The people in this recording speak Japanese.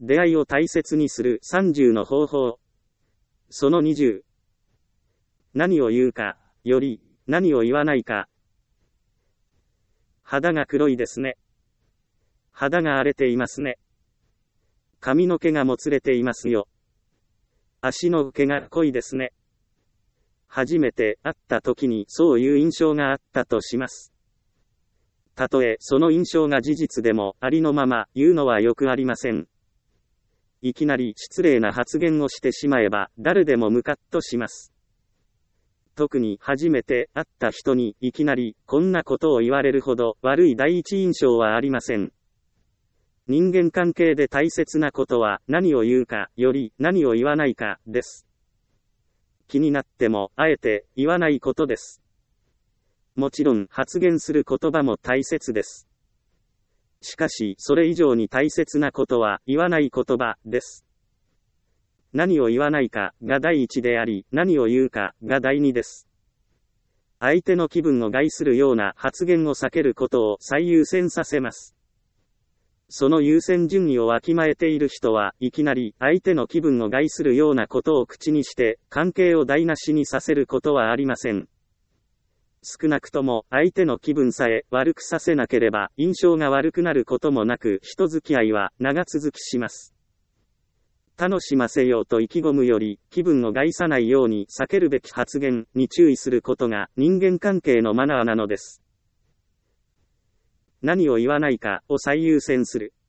出会いを大切にする30の方法。その20。何を言うか、より、何を言わないか。肌が黒いですね。肌が荒れていますね。髪の毛がもつれていますよ。足の毛が濃いですね。初めて会った時にそういう印象があったとします。たとえその印象が事実でもありのまま言うのはよくありません。いきなり失礼な発言をしてしまえば誰でもムカッとします。特に初めて会った人にいきなりこんなことを言われるほど悪い第一印象はありません。人間関係で大切なことは何を言うかより何を言わないかです。気になってもあえて言わないことです。もちろん発言する言葉も大切です。しかしそれ以上に大切なことは言わない言葉です。何を言わないかが第一であり、何を言うかが第二です。相手の気分を害するような発言を避けることを最優先させます。その優先順位をわきまえている人はいきなり相手の気分を害するようなことを口にして関係を台無しにさせることはありません。少なくとも相手の気分さえ悪くさせなければ印象が悪くなることもなく人付き合いは長続きします。楽しませようと意気込むより気分を害さないように避けるべき発言に注意することが人間関係のマナーなのです。何を言わないかを最優先する。